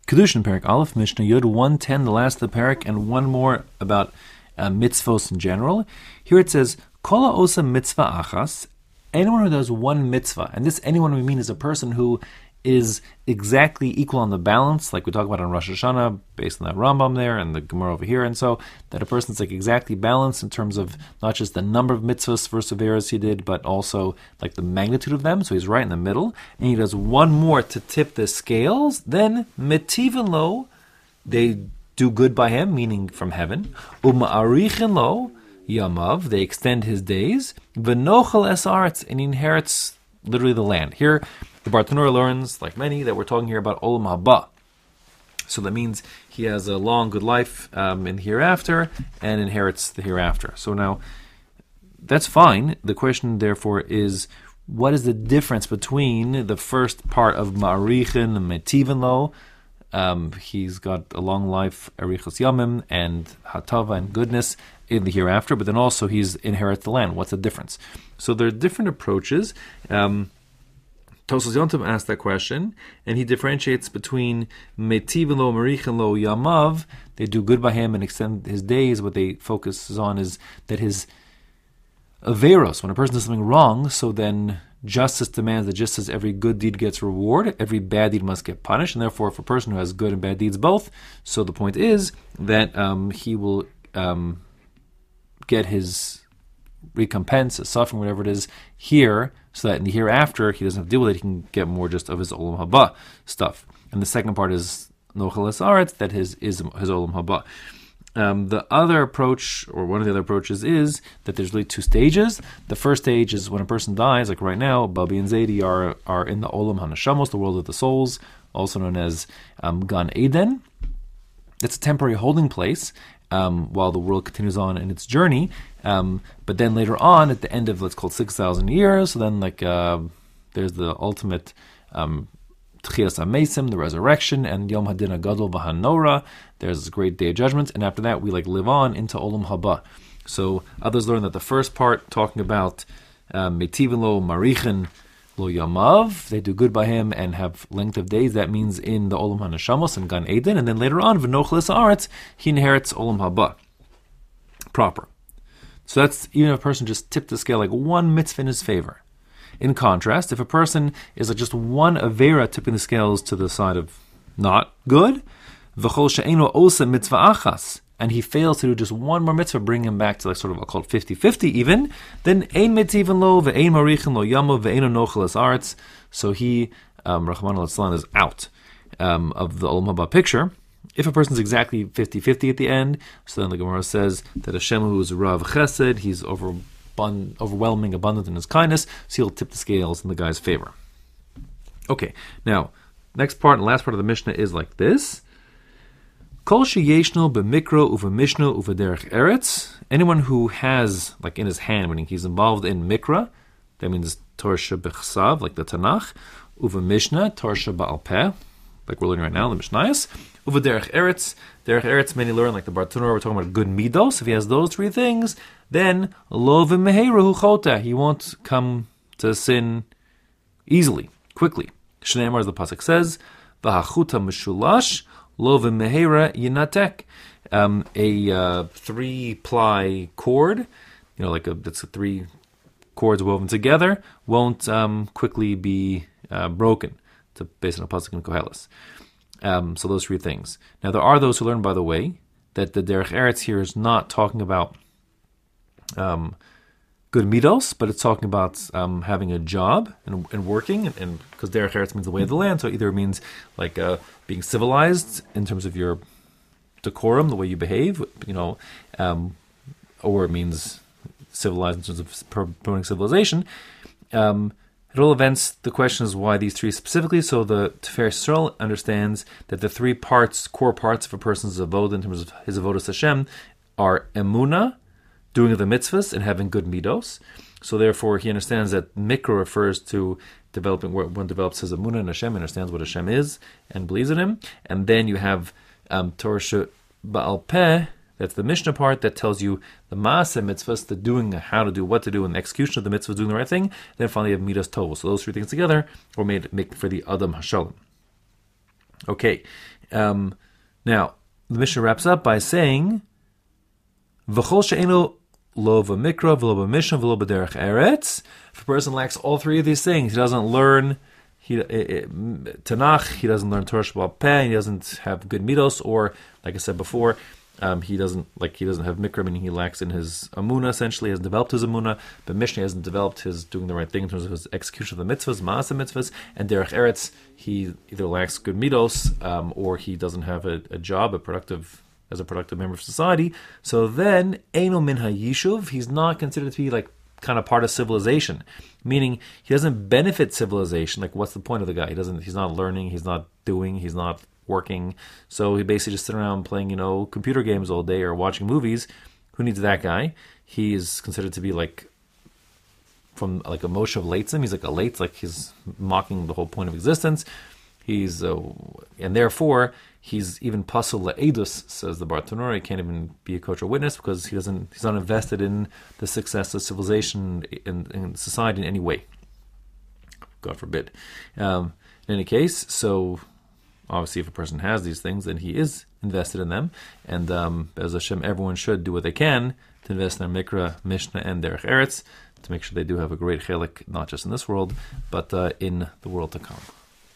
Kedushin Perek Aleph, Mishnah Yud 110, the last of the Perek, and one more about mitzvos in general. Here it says, Kola osa mitzvah achas, anyone who does one mitzvah, and this anyone we mean is a person who is exactly equal on the balance, like we talk about on Rosh Hashanah, based on that Rambam there, and the Gemara over here, and so that a person's like exactly balanced in terms of not just the number of mitzvahs versus averos he did, but also like the magnitude of them, so he's right in the middle, and he does one more to tip the scales, then mitivin lo, they do good by him, meaning from heaven, uma'arichin lo, yamav, they extend his days, v'nochel es aretz, and he inherits literally the land. Here, the Bartanura learns, like many, that we're talking here about Olam Haba. So that means he has a long, good life in hereafter and inherits the hereafter. So now, that's fine. The question, therefore, is what is the difference between the first part of Ma'arichin and Metivin Lo? He's got a long life, Arichos Yamim, and Hatava and goodness in the hereafter, but then also he's inherits the land. What's the difference? So there are different approaches. Tosfos Yontiv asked that question, and he differentiates between Metivin Lo, Marichin Lo, Yamav. They do good by him and extend his days. What they focus on is that his averos, when a person does something wrong, so then justice demands that just as every good deed gets reward, every bad deed must get punished, and therefore for a person who has good and bad deeds both, so the point is that he will get his recompense, his suffering, whatever it is, here, so that in the hereafter he doesn't have to deal with it, he can get more just of his Olam Haba stuff. And the second part is Nochel Es Aretz, that is his Olam Haba. The other approach, or one of the other approaches, is that there's really two stages. The first stage is when a person dies, like right now, Babi and Zaidi are in the Olam HaNeshamos, the world of the souls, also known as Gan Eden. It's a temporary holding place while the world continues on in its journey. But then later on, at the end of, let's call it 6,000 years, so then there's the ultimate Tchias HaMesim, the resurrection, and Yom Hadin HaGadol V'Hanora. There's this great day of judgment, and after that we live on into Olam Haba. So others learn that the first part, talking about Metivin Lo, Marichin Lo Yamav, they do good by him and have length of days. That means in the Olam HaNeshamos and Gan Eden, and then later on, V'Nochel Es Aretz, he inherits Olam Haba proper. So that's even if a person just tipped the scale like one mitzvah in his favor. In contrast, if a person is like just one avera tipping the scales to the side of not good, v'chol she'eno osa mitzvah achas, and he fails to do just one more mitzvah, bring him back to like sort of, I'll call it 50-50 even, then ein mitivin lo, ve'ein marichin lo yamo, ve'ein nochel es aretz, so he, Rahman al-Islam, is out of the Olam Haba picture. If a person's exactly 50-50 at the end, so then the Gemara says that Hashem, who is Rav Chesed, he's overwhelming, abundant in his kindness, so he'll tip the scales in the guy's favor. Okay, now, next part and last part of the Mishnah is like this. Kol sheyeshno b'mikro u'v'mishno u'v'derech eretz. Anyone who has, like in his hand, meaning he's involved in mikra, that means Torah b'chsav, like the Tanakh, u'v'mishna, Torah ba'al peh, like we're learning right now, the Mishnayos, u'v'derech eretz. Derech eretz, many learn, like the Bartanura, we're talking about good midos. If he has those three things, then lo v'meheira hu chota, he won't come to sin easily, quickly. Shneimar, as the pasuk says, v'hachuta mishulash lo v'meheira yinatek. A 3-ply cord, that's three cords woven together, won't quickly be broken. It's based on a pasuk in Koheles. So those three things. Now there are those who learn, by the way, that the Derech Eretz here is not talking about good midos, but it's talking about having a job and working, and because Derech Eretz means the way of the land, so either it means like being civilized in terms of your decorum, the way you behave, or it means civilized in terms of promoting civilization. At all events, the question is why these three specifically. So the Tiferes Yisrael understands that the three core parts of a person's avodah in terms of his avodas Hashem are emuna, doing the mitzvahs and having good midos. So therefore, he understands that mikra refers to developing, where one develops his emuna and Hashem, understands what Hashem is and believes in Him. And then you have Torah ba'al peh. That's the Mishnah part that tells you the Maaseh mitzvahs, the doing, how to do, what to do, and the execution of the mitzvahs, doing the right thing. Then finally you have Midas Tov. So those three things together were make for the Adam Hashalom. Okay. Now, the Mishnah wraps up by saying, V'chol she'eno lo v'mikra, v'lo b'mishnah, v'lo b'derech eretz. If a person lacks all three of these things, he doesn't learn Tanakh, he doesn't learn Torah Sheba'al Peh, he doesn't have good midos, or, like I said before, he doesn't have mikra, meaning he lacks in his amuna, essentially, he hasn't developed his amuna, but Mishnah hasn't developed his doing the right thing in terms of his execution of the mitzvahs, ma'aseh mitzvahs, and derech eretz, he either lacks good midos, or he doesn't have a job, as a productive member of society. So then, eino min hayishuv, he's not considered to be like kind of part of civilization, meaning he doesn't benefit civilization. Like, what's the point of the guy? He's not learning, he's not doing, he's not working. So he basically just sitting around playing, computer games all day or watching movies. Who needs that guy? He is considered to be like from like a Moshe of Leitzim. He's like a Leitz, like he's mocking the whole point of existence. He's and therefore he's even pasul le'edus, says the Bartanura. He can't even be a coach or witness because he's not invested in the success of civilization in society in any way. God forbid. In any case, so obviously if a person has these things, then he is invested in them. And as Hashem, everyone should do what they can to invest in their Mikra, Mishnah, and Derech Eretz to make sure they do have a great chelik, not just in this world, but in the world to come.